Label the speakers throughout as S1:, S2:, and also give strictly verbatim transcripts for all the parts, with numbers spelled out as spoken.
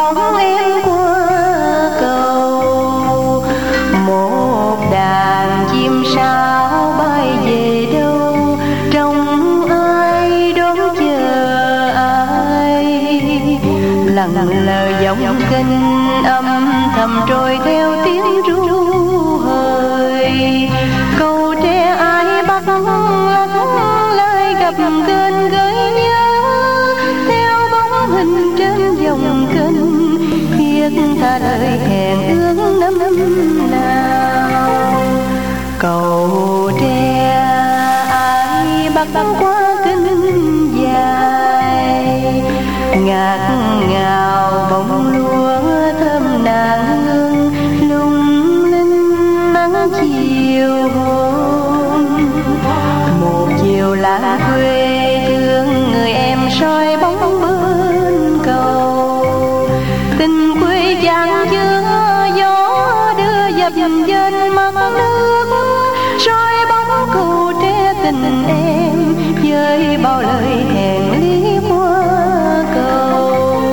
S1: bóng em qua cầu. Một đàn chim sáo bay về đâu, trông ai đón chờ ai. Lặng lờ giọng kinh âm thầm trôi theo tiếng ru hời. Cầu tre ai bắt lắc lại gặp kênh gợi nhớ, theo bóng hình trên dòng kênh thiết tha lời hẹn ước năm nào. Cầu tre ai bắt qua kênh dài, ngạt ngào bông lúa thơm nàng hương lung linh nắng chiều hôm. Một chiều lá quê thương người em soi bóng bên cầu. Tình quê chan chứa gió đưa dập trên mặt nước, soi bóng cầu tre tình em với bao lời hẹn lý qua cầu.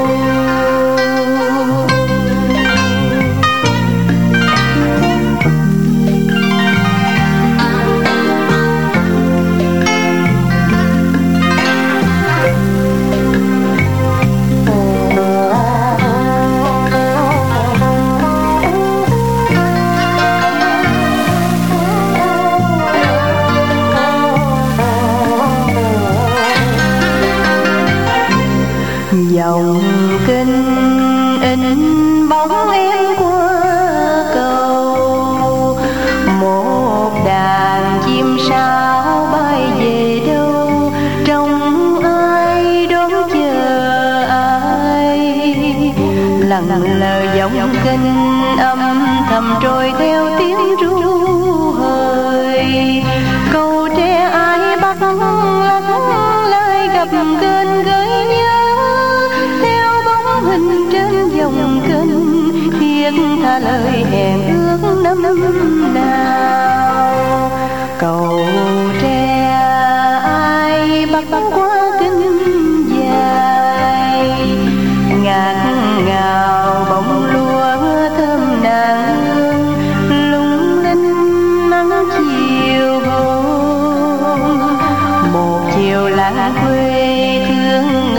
S1: Dòng kinh in bóng em qua cầu. Một đàn chim sáo bay về đâu, trông ai đón chờ ai. Lặng lờ giọng kinh âm thầm trôi theo tiếng ru hời. Cầu tre ai bắt lắc lại gặp kênh gợi nhớ, hình trên dòng kênh thiết tha lời hẹn ước năm nào. Cầu tre ai bắt qua kênh dài, ngạt ngào bông lúa thơm nàng hương lung linh nắng chiều hôm. Một chiều lá quê thương